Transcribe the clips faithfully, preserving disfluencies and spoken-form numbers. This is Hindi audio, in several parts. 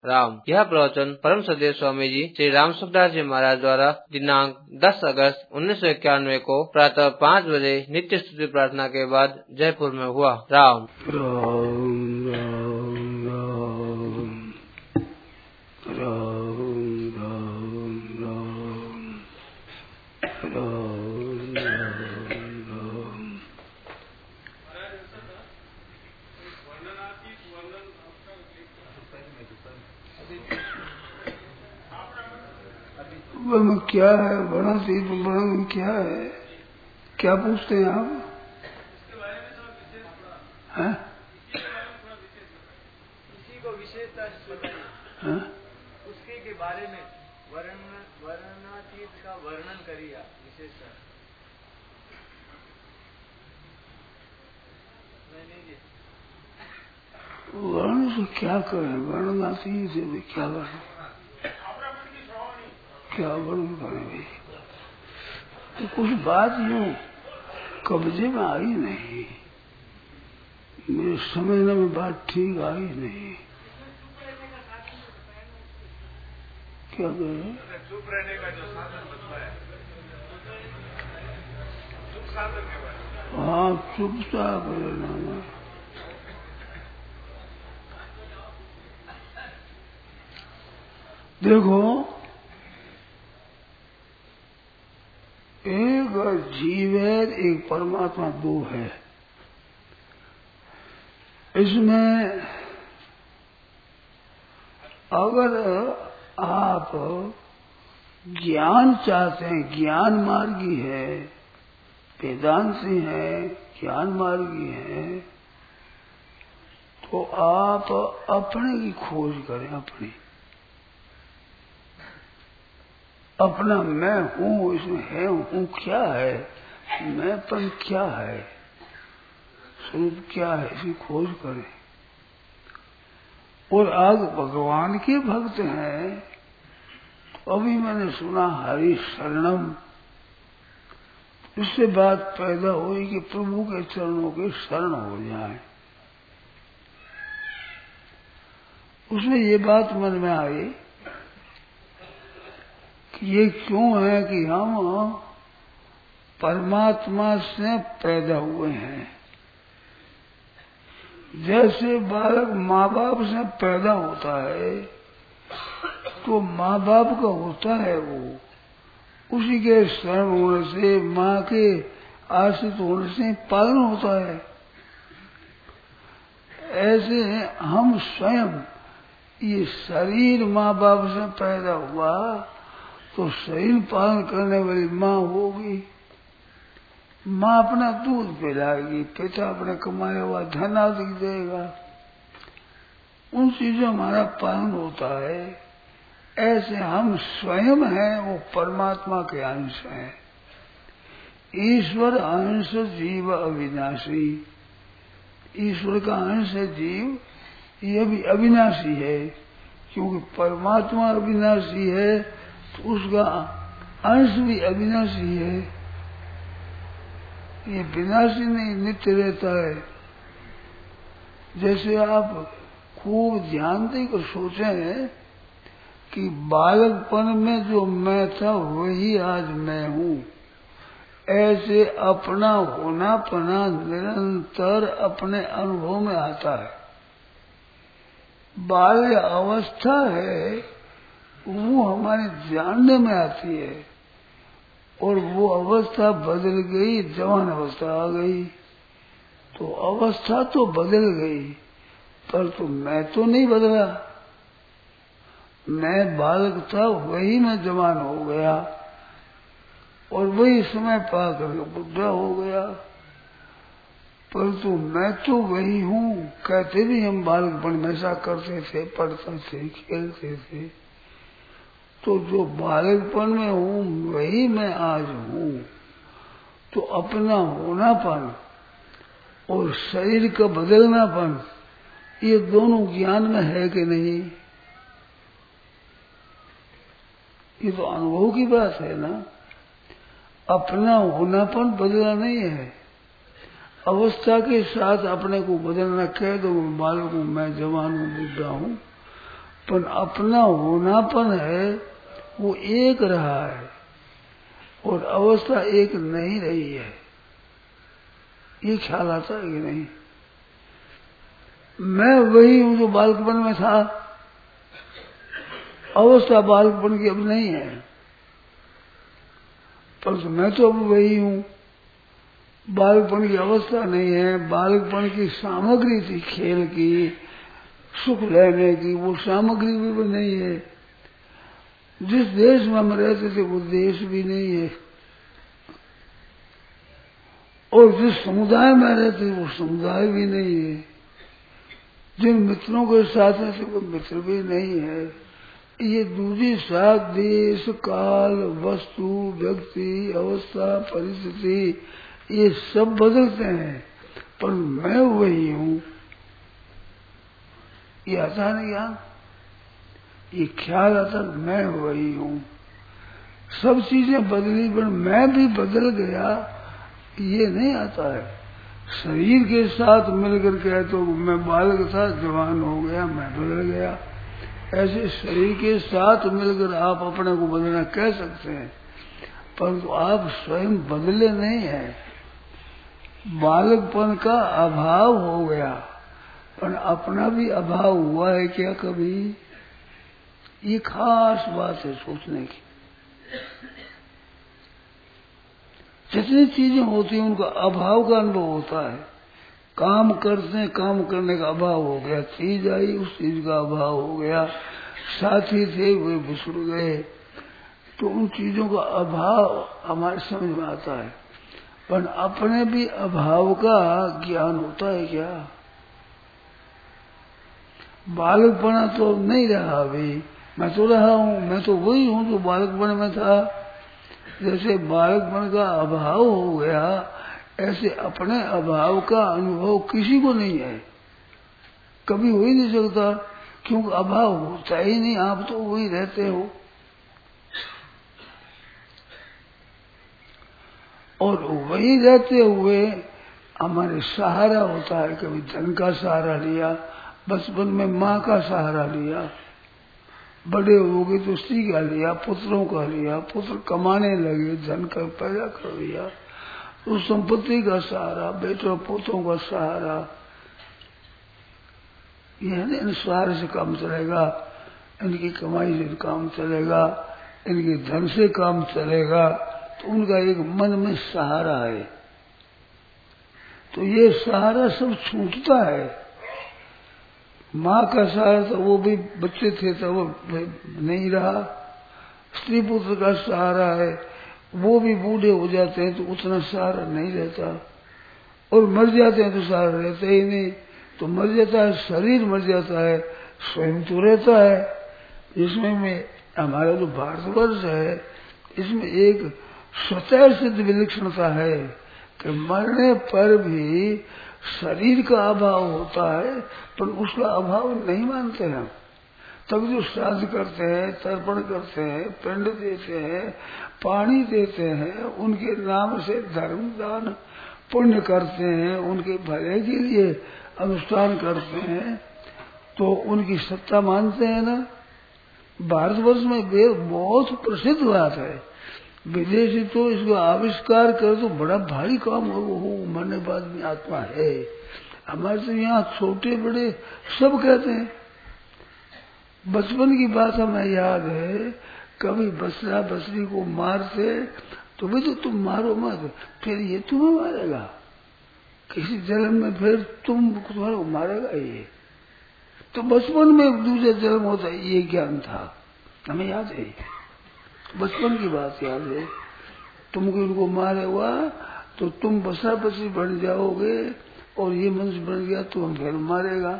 राम। यह प्रवचन परम सदैव स्वामी जी श्री राम सुखदास जी महाराज द्वारा दिनांक दस अगस्त उन्नीस सौ इक्यानवे को प्रातः पाँच बजे नित्य स्तुति प्रार्थना के बाद जयपुर में हुआ। राम राम राम राम राम राम राम राम राम। वह क्या है वर्णातीत वर्णन क्या है, क्या पूछते हैं आप? हैं? इसी को विशेषता हैं? उसके के बारे में वर्ण वर्णातीत का वर्णन करिए आप विशेषता। वर्ण से क्या करें, वर्णातीत से भी क्या करें, क्या वर्णन करें भाई? तो कुछ बात यूं कब्जे में आई नहीं, मेरे समझने में बात ठीक आई नहीं। क्या करें? चुप रहने का जो साधन बताया, चुप साधन के बारे। हाँ, चुपचाप रहना। देखो, एक जीव है, एक परमात्मा, दो है। इसमें अगर आप ज्ञान चाहते हैं, ज्ञान मार्गी है, वेदांती है, ज्ञान मार्गी है, तो आप अपने की खोज करें। अपनी अपना मैं हूँ, इसमें है हूँ क्या है, मैंपन क्या है, स्वरूप क्या है, इसकी खोज करें। और आज भगवान के भक्त हैं, तो अभी मैंने सुना हरि शरणम, इससे बात पैदा हुई कि प्रभु के चरणों के शरण हो जाए। उसमें ये बात मन में आई कि ये क्यों है कि हम परमात्मा से पैदा हुए हैं। जैसे बालक माँ बाप से पैदा होता है, तो माँ बाप का होता है वो, उसी के शरण होने से, माँ के आश्रित होने से पालन होता है। ऐसे हम स्वयं, ये शरीर माँ बाप से पैदा हुआ तो शरीर पालन करने वाली माँ होगी। माँ अपना दूध पिलाएगी, पिता अपने कमाया हुआ धन आदि देगा, उन चीजों हमारा पालन होता है। ऐसे हम स्वयं हैं, वो परमात्मा के अंश हैं। ईश्वर अंश जीव अविनाशी, ईश्वर का अंश है जीव, ये भी अविनाशी है। क्योंकि परमात्मा अविनाशी है तो उसका अंश भी अविनाशी है। ये विनाशी नहीं, नित्य रहता है। जैसे आप खूब ध्यान देकर सोचें कि बालकपन में जो मैं था वही आज मैं हूँ, ऐसे अपना होना पना निरंतर अपने अनुभव में आता है। बाल्य अवस्था है वो हमारे जानने में आती है, और वो अवस्था बदल गई, जवान अवस्था आ गई, तो अवस्था तो बदल गई, पर तो मैं तो नहीं बदला। मैं बालक था, वही मैं जवान हो गया, और वही समय पा कर बुढ़ा हो गया, परंतु मैं तो वही हूँ। कहते भी हम बालकपन में ऐसा करते थे, पढ़ते थे, खेलते थे, तो जो बालकपन में हूँ वही मैं आज हूँ। तो अपना होनापन और शरीर का बदलनापन, ये दोनों ज्ञान में है कि नहीं? ये तो अनुभव की बात है ना। अपना होनापन बदला नहीं है। अवस्था के साथ अपने को बदलना कह दो, मैं बालक हूँ, मैं जवान हूँ, बुढ़ा हूँ, पर अपना होनापन है वो एक रहा है और अवस्था एक नहीं रही है। ये ख्याल आता है कि नहीं? मैं वही हूं जो बालकपन में था, अवस्था बालकपन की अब नहीं है, परंतु मैं तो अब वही हूं। बालकपन की अवस्था नहीं है, बालकपन की सामग्री थी खेल की, सुख लेने की, वो सामग्री भी नहीं है। जिस देश में हम रहते थे वो देश भी नहीं है, और जिस समुदाय में रहते वो समुदाय भी नहीं है। जिन मित्रों के साथ रहते वो मित्र भी नहीं है। ये दूसरी साथ देश काल वस्तु व्यक्ति अवस्था परिस्थिति ये सब बदलते हैं, पर मैं वही हूं। ये आता है ना ज्ञान, ये ख्याल आता मैं वही हूं। सब चीजें बदली पर मैं भी बदल गया ये नहीं आता है। शरीर के साथ मिलकर के तो मैं बालक था जवान हो गया मैं बदल गया, ऐसे शरीर के साथ मिलकर आप अपने को बदलना कह सकते हैं, परंतु तो आप स्वयं बदले नहीं है। बालकपन का अभाव हो गया, पर अपना भी अभाव हुआ है क्या कभी? ये खास बात है सोचने की। जितनी चीजें होती हैं उनका अभाव का अनुभव होता है। काम करते हैं, काम करने का अभाव हो गया, चीज आई उस चीज का अभाव हो गया, साथी थे वे बिछुड़ गए, तो उन चीजों का अभाव हमारे समझ में आता है। पर अपने भी अभाव का ज्ञान होता है क्या? बालकपना तो नहीं रहा अभी, मैं तो रहा हूं, मैं तो वही हूं जो बालकपन में था। जैसे बालकपन का अभाव हो गया, ऐसे अपने अभाव का अनुभव किसी को नहीं है, कभी हो ही नहीं सकता, क्योंकि अभाव होता ही नहीं, आप तो वही रहते हो। और वही रहते हुए हमारे सहारा होता है। कभी धन का सहारा लिया, बचपन में माँ का सहारा लिया, बड़े हो गए तो स्त्री का लिया, पुत्रों का लिया, पुत्र कमाने लगे, धन का पैदा कर लिया, तो संपत्ति का सहारा, बेटों पोतों का सहारा। यह इन सहारे से काम चलेगा, इनकी कमाई से काम चलेगा, इनके धन से काम चलेगा, तो उनका एक मन में सहारा है। तो ये सहारा सब छूटता है। माँ का सहारा तो वो भी बच्चे थे तो वो नहीं रहा, स्त्री पुत्र का सहारा है, वो भी बूढ़े हो जाते हैं तो उतना सहारा नहीं रहता, और मर जाते हैं तो सहारा रहता ही नहीं। तो मर जाता है, शरीर मर जाता है, स्वयं तो रहता है। इसमें में हमारा जो भारतवर्ष है, इसमें एक स्वतः सिद्ध विलक्षणता है कि मरने पर भी शरीर का अभाव होता है, पर उसका अभाव नहीं मानते हैं। तब जो श्राद्ध करते हैं, तर्पण करते हैं, पिंड देते हैं, पानी देते हैं, उनके नाम से धर्म दान पुण्य करते हैं, उनके भले के लिए अनुष्ठान करते हैं, तो उनकी सत्ता मानते हैं ना। भारतवर्ष में वेद बहुत प्रसिद्ध बात है, विदेशी तो इसको आविष्कार कर तो बड़ा भारी काम हो, हो मरने बाद में आत्मा है। हमारे तो यहाँ छोटे बड़े सब कहते हैं। बचपन की बात हमें याद है, कभी बसरा बसरी को मारते तो भी तो तुम मारो मत, फिर ये तुम्हें मारेगा, किसी जन्म में फिर तुम तुम्हारे को मारेगा। ये तो बचपन में दूसरा जन्म होता है, ये ज्ञान था, हमें याद है, बचपन की बात याद है। तुमको इनको मारेगा तो तुम बसरा बसरी बन जाओगे, और ये मनुष्य बन गया तो हम फिर मारेगा।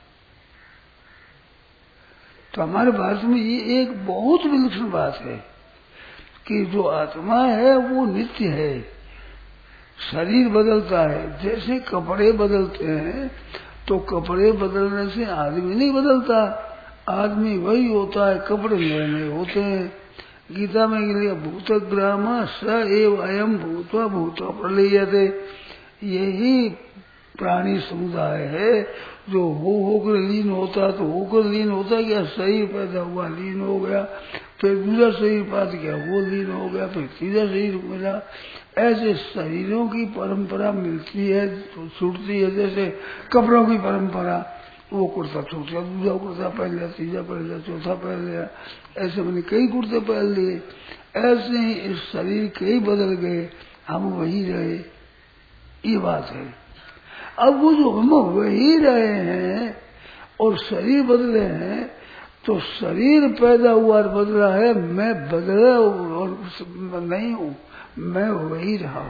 तो हमारे भारत में ये एक बहुत विलक्षण बात है कि जो आत्मा है वो नित्य है, शरीर बदलता है। जैसे कपड़े बदलते हैं तो कपड़े बदलने से आदमी नहीं बदलता, आदमी वही होता है, कपड़े नए नए होते हैं। गीता में लिया भूतग्राम स एव अयम भूत्वा भूत्वा प्रलयते, यही प्राणी समुदाय है जो हो होकर लीन होता तो होकर लीन होता क्या, शरीर पैदा हुआ लीन हो गया, फिर दूसरा शरीर पात गया वो लीन हो गया, फिर तीसरा शरीर मिला। ऐसे शरीरों की परंपरा मिलती है तो छूटती है। जैसे कपड़ों की परंपरा, वो कुर्ता छूट गया, दूसरा कुर्ता पहन लिया, तीसरा पहन लिया, चौथा पहन लिया, ऐसे मैंने कई कुर्ते पहन लिए। ऐसे ही इस शरीर कई बदल गए, हम वही रहे, ये बात है। अब वो जो हम वही रहे हैं और शरीर बदले हैं, तो शरीर पैदा हुआ और बदला है, मैं बदला और नहीं हूँ, मैं वही रहा।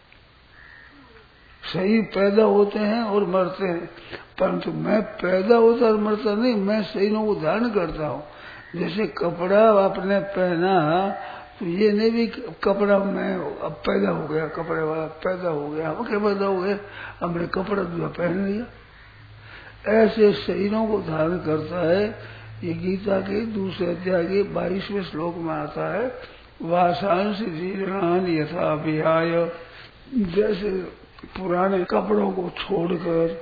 शरीर पैदा होते हैं और मरते हैं, परंतु मैं पैदा होता और मरता नहीं, मैं शरीरों को धारण करता हूँ। जैसे कपड़ा आपने पहना तो ये नहीं भी कपड़ा मैं अब पैदा हो गया, कपड़े वाला पैदा हो गया, हम क्या पैदा हो गए, हमने कपड़ा दूसरा पहन लिया। ऐसे शरीरों को धारण करता है। ये गीता के दूसरे अध्याय के बाईसवें श्लोक में आता है, वासांश जीर्णान यथा विहाय। जैसे पुराने कपड़ों को छोड़कर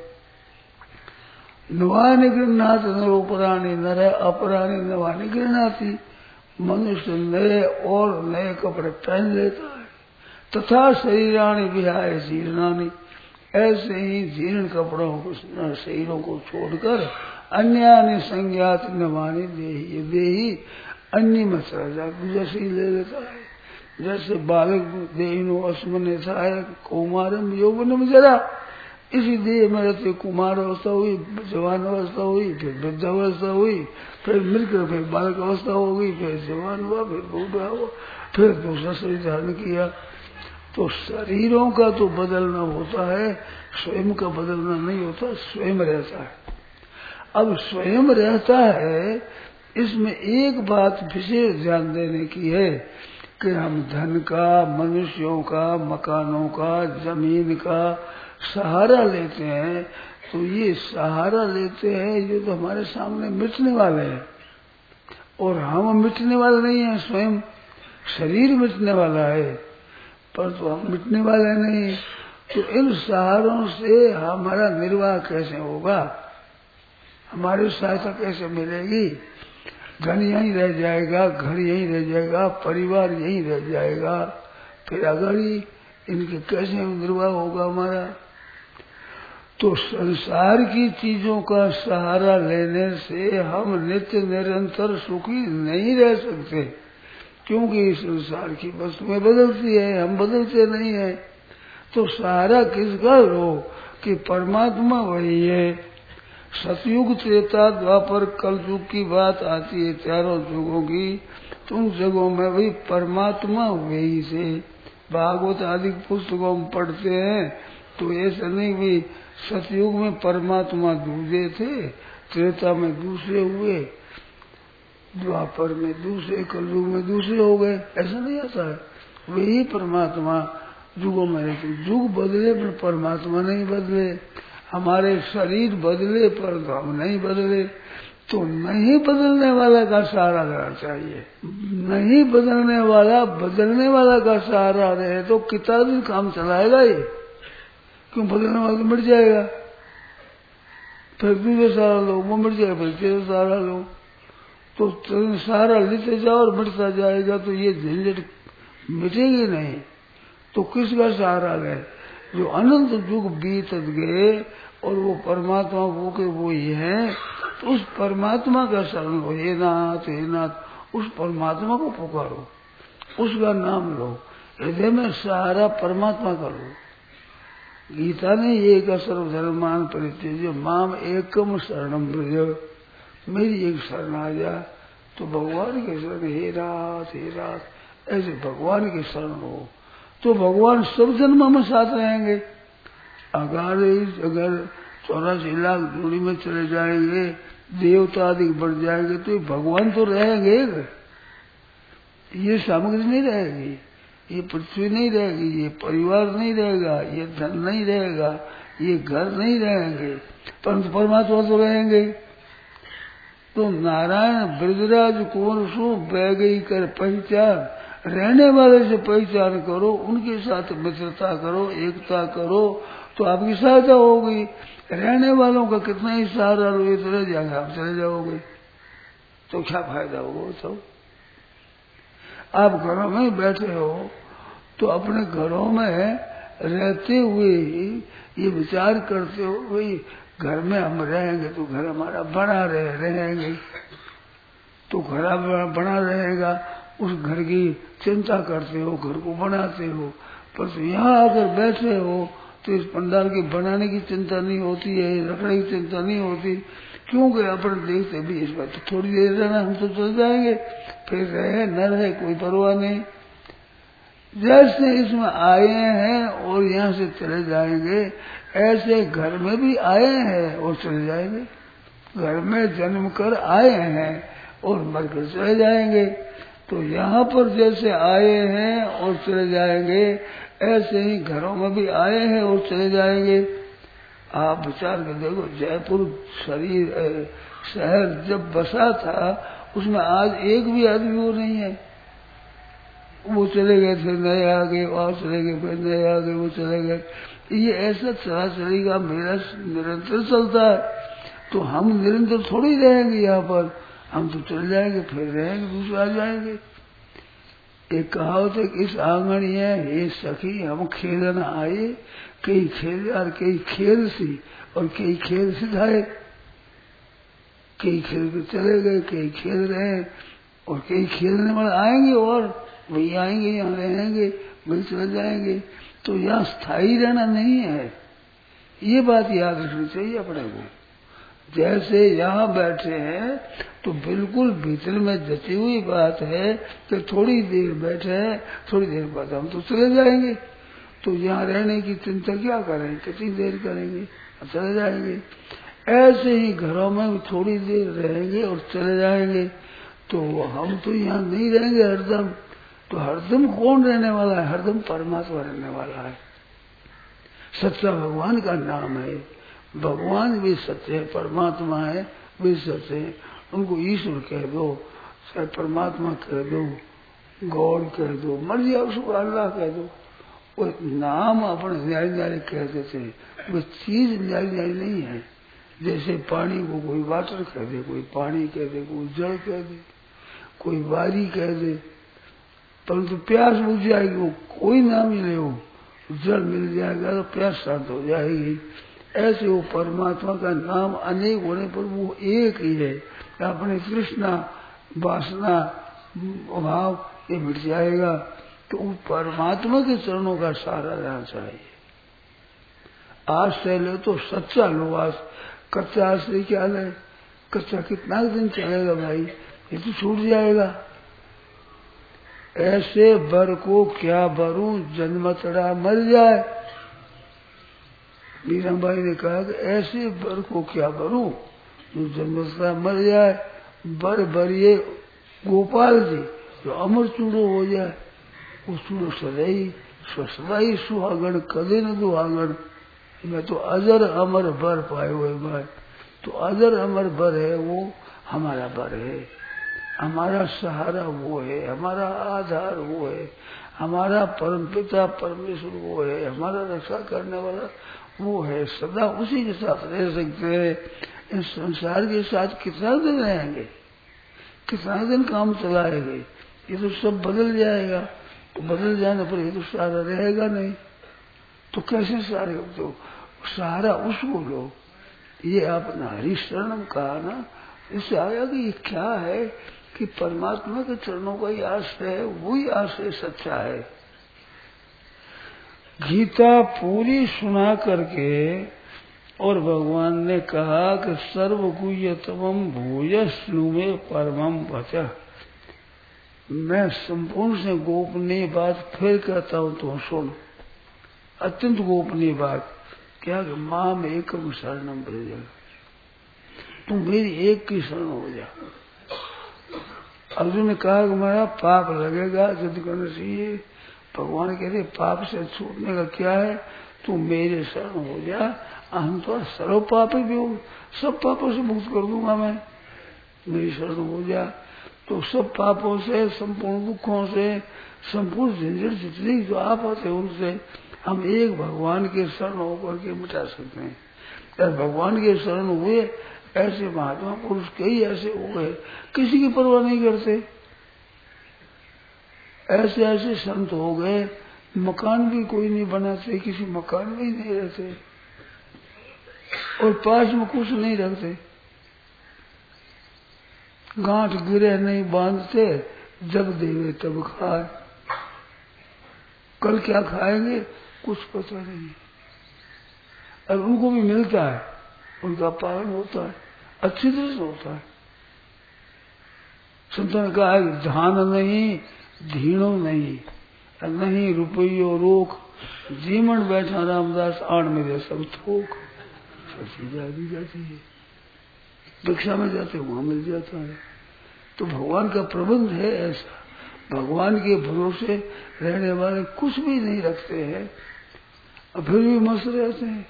नवानि गृह्णाति नरो पराणि, नर अपराणि नवानि गृह्णाति। मनुष्य नए और नए कपड़े पहन लेता है। तथा शरीराणि विहाय जीर्णानि, ऐसे ही जीर्ण कपड़ों को शरीरों को छोड़कर अन्यानि संज्ञात नवानि देहि, देहि अन्य में चला जाता, जैसे ही ले लेता है। जैसे बालक देहिनो अस्मने था है कौमारम यौवनम जरा, इसी देह में रहते कुमार अवस्था हुई, जवान अवस्था हुई, फिर वृद्ध अवस्था हुई, फिर मिलकर फिर बालक अवस्था हो गई, फिर जवान हुआ, फिर बूढ़ा हुआ, फिर दूसरा शरीर धारण किया। तो शरीरों का तो बदलना होता है, स्वयं का बदलना नहीं होता, स्वयं रहता है। अब स्वयं रहता है, इसमें एक बात विशेष ध्यान देने की है कि हम धन का, मनुष्यों का, मकानों का, जमीन का सहारा लेते हैं, तो ये सहारा लेते हैं, ये तो हमारे सामने मिटने वाले हैं और हम मिटने वाले नहीं हैं। स्वयं शरीर मिटने वाला है, पर तो हम मिटने वाले नहीं। तो इन सहारों से हमारा निर्वाह कैसे होगा, हमारी सहायता कैसे मिलेगी? धन यहीं रह जाएगा, घर यहीं रह जाएगा, परिवार यहीं रह जाएगा, फिर अगर ही इनके कैसे निर्वाह होगा हमारा? तो संसार की चीजों का सहारा लेने से हम नित्य निरंतर सुखी नहीं रह सकते, क्योंकि संसार की वस्तुएं बदलती है, हम बदलते नहीं है। तो सहारा किसका लो कि परमात्मा वही है। सतयुग त्रेता द्वापर कलयुग की बात आती है, चारों युगों की, तो उन जगहों में वही परमात्मा वही से। भागवत आदि पुस्तकों में पढ़ते हैं तो ऐसा नहीं भी सतयुग में परमात्मा दूसरे थे, त्रेता में दूसरे हुए, द्वापर में दूसरे, कलयुग में दूसरे हो गए, ऐसा नहीं आता है। वही परमात्मा युगों में रहते। युग बदले पर परमात्मा नहीं बदले, हमारे शरीर बदले पर तो हम नहीं बदले। तो नहीं बदलने वाला का सहारा लेना चाहिए। नहीं बदलने वाला बदलने वाला का सहारा रहे तो कितना दिन काम चलाएगा ये? क्यों, बदलने वाला तो मिट जाएगा, फिर दूसरे सहारा लो, वो मिट जाएगा, फिर तीसरा सहारा लो, तो सहारा लेते जाओ और मिटता जाएगा, तो ये झंझट मिटेगी नहीं। तो किसका सहारा ले? जो अनंत युग बीत गए और वो परमात्मा वो के वो ही है, तो उस परमात्मा का शरण लो। हे नाथ, हे नाथ, उस परमात्मा को पुकारो, उसका नाम लो, हृदय में सहारा परमात्मा का लो। गीता ने एक सर्वधर्मान परित्यज्य माम एकम शरणम व्रज, मेरी एक शरण आ जा। तो भगवान के शरण, हे रात, हे रात, ऐसे भगवान के शरण हो तो भगवान सब जन्मों में साथ रहेंगे। अगर अगर चौरासी लाख दूरी में चले जाएंगे, देवता आदि बढ़ जाएंगे, तो भगवान तो रहेंगे। ये सामग्री नहीं रहेगी, ये पृथ्वी नहीं रहेगी, ये परिवार नहीं रहेगा, ये धन नहीं रहेगा, ये घर नहीं रहेंगे, परंतु परमात्मा तो रहेंगे। तो नारायण ब्रजराज कुंवर सु बैगई कर पहचान, रहने वाले से पहचान करो, उनके साथ मित्रता करो, एकता करो, तो आपकी सहायता होगी। रहने वालों का कितना ही सहारा लो, चले जाएंगे, आप चले जाओगे तो क्या फायदा होगा? तो आप घरों में बैठे हो तो अपने घरों में रहते हुए ही ये विचार करते हो भाई घर में हम रहेंगे तो घर हमारा बना रहे रहेंगे, तो घर बना रहेगा, उस घर की चिंता करते हो, घर को बनाते हो। पर तो यहाँ आकर बैठे हो तो इस पंडाल के बनाने की चिंता नहीं होती है, रखने की चिंता नहीं होती, क्योंकि अपन देखते भी इस बार तो थोड़ी देर रहना, हम तो चल जाएंगे, फिर रहे न रहे कोई परवाह नहीं। जैसे इसमें आए हैं और यहाँ से चले जाएंगे, ऐसे घर में भी आए हैं और चले जाएंगे। घर में जन्म कर आए हैं और मरकर चले जाएंगे। तो यहाँ पर जैसे आए हैं और चले जाएंगे, ऐसे ही घरों में भी आए हैं और चले जाएंगे। आप विचार कर देखो, जयपुर शरीर शहर जब बसा था उसमें आज एक भी आदमी वो नहीं है। वो चले गए, फिर नए आ गए, और चले गए, फिर नए आ गए, वो चले गए। ये ऐसा चला चलेगा, मेरा निरंतर चलता है। तो हम निरंतर थोड़ी रहेंगे यहाँ पर, हम तो चले जाएंगे, फिर रहेंगे, दूसरे आ जाएंगे। एक कहावत है कि इस आंगन है हे सखी हम खेलन आए, कई खेल और कई खेल सी और कई खेल सिखाए। कई खेल के चले गए, कई खेल रहे और कई खेलने वाले आएंगे और वही आएंगे, यहाँ रहेंगे, वही चले जाएंगे। तो यहाँ स्थायी रहना नहीं है, ये बात याद रखनी चाहिए अपने को। जैसे यहाँ बैठे हैं तो बिल्कुल भीतर में जची हुई बात है कि थोड़ी देर बैठे हैं, थोड़ी देर बाद हम तो चले जाएंगे। तो यहाँ रहने की चिंता क्या करेंगे, कितनी देर करेंगे, चले जाएंगे। ऐसे ही घरों में भी थोड़ी देर रहेंगे और चले जाएंगे। तो हम तो यहाँ नहीं रहेंगे हरदम। तो हरदम कौन रहने वाला है? हरदम परमात्मा रहने वाला है। सच्चा भगवान का नाम है। भगवान भी सत्य है, परमात्मा है भी सत्य है। उनको ईश्वर कह दो, चाहे परमात्मा कह दो, गॉड कह दो, मर्जी उसको अल्लाह कह दो। वो नाम अपने न्याय न्याय कहते थे, वो चीज न्याय न्याय नहीं है। जैसे पानी को कोई वाटर कह दे, कोई पानी कह दे, कोई जल कह दे, कोई वारी कह दे, परंतु प्यास बुझ जाएगी। वो कोई नाम ही ले, वो जल मिल जाएगा तो प्यास शांत हो जाएगी। ऐसे वो परमात्मा का नाम अनेक होने पर वो एक ही है। अपने तृष्णा वासना भाव ये मिट जाएगा। तो परमात्मा के चरणों का सहारा रहना चाहिए। आश्रय लो तो सच्चा लो। आज कच्चा आश्रय क्या ले? कच्चा कितना दिन चलेगा भाई, ये तो छूट जाएगा। ऐसे बर को क्या बरूं जन्मतड़ा मर जाए। मीराबाई ने कहा कि ऐसे बर को क्या बरूं जो जन्मतड़ा मर जाए। बर बरिए गोपाल जी जो अमर चूड़ो हो जाए, वो चूड़ो सदाई सदाई सुहागण कदे न दुहागण। मैं तो अजर अमर बर पाए हुए भाई। तो अजर अमर बर है, वो हमारा बर है, हमारा सहारा वो है, हमारा आधार वो है, हमारा परम पिता परमेश्वर वो है, हमारा रक्षा करने वाला वो है। सदा उसी के साथ रह सकते हैं। इस संसार के साथ कितना दिन रहेंगे, कितना दिन काम चलाएंगे? ये तो सब बदल जाएगा। तो बदल जाने पर ये तो सहारा रहेगा नहीं। तो कैसे सहारे? तो सहारा उसको लो। ये आपने हरिशरणम कहा ना, इससे आया कि ये क्या है कि परमात्मा के चरणों का ही आश्रय है, वही आश्रय सच्चा है। गीता पूरी सुना करके और भगवान ने कहा कि सर्वगुह्यतमं भूयस्नु में परमं वचः। मैं संपूर्ण से गोपनीय बात फिर कहता हूँ, तो सुन। अत्यंत गोपनीय बात क्या? माम एकम शरणम ब्रज, तू मेरी एक की शरण हो जा। अर्जुन ने कहा कि मेरा पाप लगेगा, युद्ध करना चाहिए। भगवान कहते पाप से छूटने का क्या है? तू मेरे शरण हो जा, हम तो सर्व पापी भी हूँ, सब पापों से मुक्त कर दूंगा मैं। मेरी शरण हो जा तो सब पापों से, संपूर्ण दुखों से, संपूर्ण झंझट जितनी जो आप आते उनसे हम एक भगवान के शरण होकर के मिटा सकते हैं। अगर भगवान के शरण हुए, ऐसे महात्मा पुरुष कई ऐसे हो गए, किसी की परवाह नहीं करते। ऐसे ऐसे संत हो गए, मकान भी कोई नहीं बनाते, किसी मकान में ही नहीं रहते और पास में कुछ नहीं रखते, गांठ गिरे नहीं बांधते, जब देवे तब खाए। कल क्या खाएंगे कुछ पता नहीं, और उनको भी मिलता है, उनका पालन होता है, अच्छी तरह से होता है। संतों ने कहा है धान नहीं धीनो नहीं, नहीं रुपयो रोक, जीवन बैठा रामदास आण मेरे सब थोक। चीजें दी जाती है, भिक्षा में जाते वहां मिल जाता है। तो भगवान का प्रबंध है ऐसा, भगवान के भरोसे रहने वाले कुछ भी नहीं रखते हैं और फिर भी मस्त रहते हैं।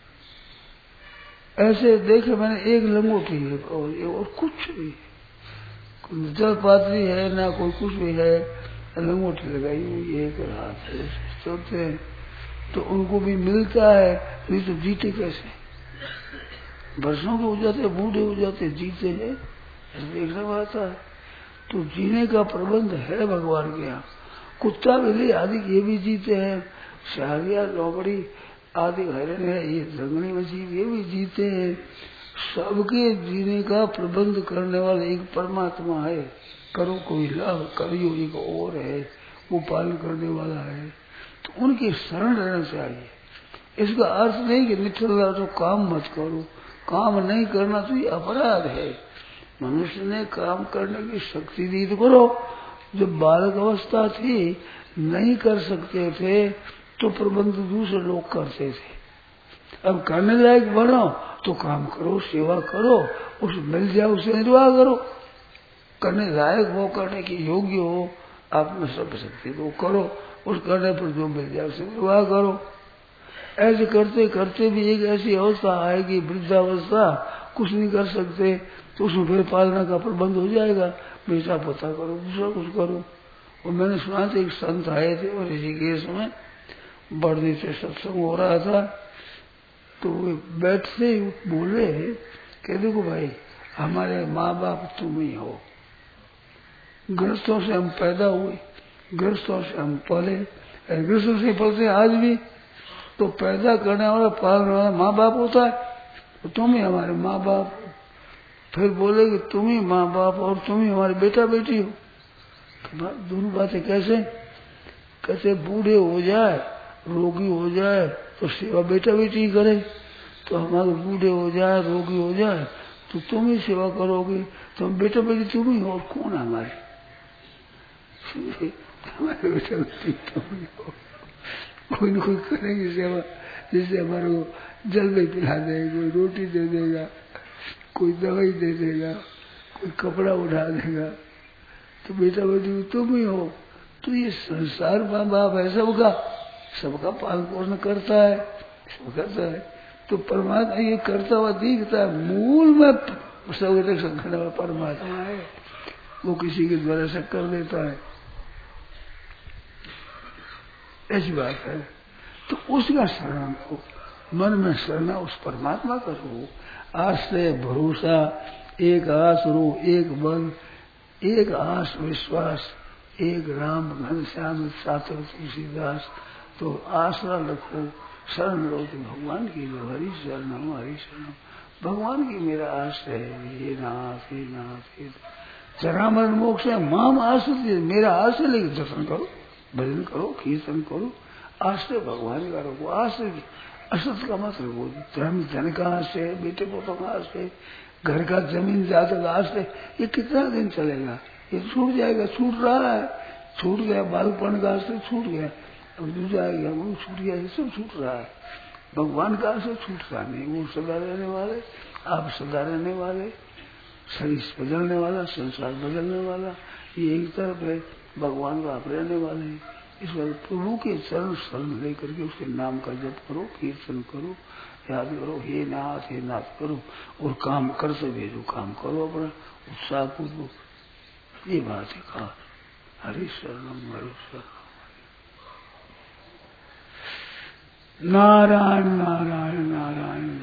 ऐसे देखे मैंने, एक लंगोटी है और, और कुछ भी, कोई जल पात्री है ना, कोई कुछ भी है, लंगोटी लगाई हुई एक रात है, चलते हैं तो उनको भी मिलता है, नहीं तो जीते कैसे? वर्षों के हो जाते, बूढ़े हो जाते, जीते हैं, देखना आता है। तो जीने का प्रबंध है भगवान के यहाँ। कुत्ता बिल्ली आदि ये भी जीते हैं, शहरिया लोमड़ी आदि हरण है, ये जंगली में जीव ये भी जीते हैं। सबके जीने का प्रबंध करने वाला एक परमात्मा है। करो कोई लाभ करियो एक और है, वो पालन करने वाला है। तो उनके शरण रहना चाहिए। इसका अर्थ नहीं कि निठल तो काम मत करो, काम नहीं करना तो ये अपराध है। मनुष्य ने काम करने की शक्ति दी तो करो। जब बालक अवस्था थी नहीं कर सकते थे तो प्रबंध दूसरे लोग करते थे। अब करने लायक बनो तो काम करो, सेवा करो, उस मिल जाए उसे निर्वाह करो। करने लायक हो, करने की योग्य हो, आप में सब शक्ति तो करो, उस करने पर जो मिल जाए उसे निर्वाह करो। ऐसे करते करते भी एक ऐसी अवस्था आएगी, वृद्धावस्था, कुछ नहीं कर सकते, तो उसमें फिर पालना का प्रबंध हो जाएगा। बेटा पोता करो, दूसरा कुछ करो। और मैंने सुना था एक संत आए थे और ऋषिकेश में बड़े से सत्संग हो रहा था, तो वे बैठते ही बोले कि देखो भाई, हमारे माँ बाप तुम ही हो, गृहस्थों से हम पैदा हुए, गृहस्थों से हम पले, गृहस्थों से पलते आज भी, तो पैदा करने वाला पालने वाला माँ बाप होता है, तो तुम ही हमारे माँ बाप। फिर बोले कि तुम ही माँ बाप और तुम ही हमारे बेटा बेटी हो। तो दोनों बातें कैसे? कैसे बूढ़े हो जाए, रोगी हो जाए तो सेवा बेटा बेटी करे, तो हमारे बूढ़े हो जाए, रोगी हो जाए तो तुम ही सेवा करोगे, तो हम बेटा बेटी तुम ही हो, और कौन हमारे? हमारे बेटा बेटी तुम ही हो। कोई न कोई करेंगे सेवा, जैसे हमारे को जल में पिला देगा, कोई रोटी दे देगा, कोई दवाई दे देगा, कोई कपड़ा उठा देगा, तो बेटा बेटी तुम ही हो। तो ये संसार माँ बाप है सबका, सबका पालन पोषण करता है, सब करता है। तो परमात्मा ये करता हुआ दिखता है, मूल में सब रक्षण करने वाला परमात्मा है, वो किसी के द्वारा से कर देता है, ऐसी बात है। तो उसका शरण हो, मन में शरण उस परमात्मा का हो, आश्रय भरोसा, एक आस रो एक बल, एक आस विश्वास, एक राम घनश्याम साथ तुलसीदास। तो आसरा रखो, शरण लो तो भगवान की, जो हरि शरण हरि शरण, भगवान की मेरा आश्रय है, ये नाथ हे नाथ हे जरा मरण मोक्ष है, माम आश्रय, मेरा आश्रय लेके दर्शन करो, भजन करो, कीर्तन करो, आश्रय भगवान का रखो। आश्रय असत का मत रखो, धर्म धन का आश्रय, बेटे पोतों का आश्रय, घर का जमीन जायदाद का आश्रय, ये कितना दिन चलेगा? ये छूट जाएगा, छूट रहा है, छूट गया, बालपन का आश्रय छूट गया, अब दूसरा आ गया, वो छूट गया, ये सब छूट रहा है। भगवान का आश्रय छूटता नहीं, वो सदा रहने वाले, आप सदा रहने वाले, शरीर बदलने वाला, संसार बदलने वाला, ये एक तरफ है, भगवान का आप रहने वाले हैं। इस बार प्रभु के चरण शरण लेकर के उसके नाम का जप करो, कीर्तन करो, याद करो, हे नाथ हे नाथ करो, और काम करते भेजो, काम करो अपना उत्साह पूर्वक। ये बात है कहा, हरि शरणम हरि शरणम। नारायण नारायण नारायण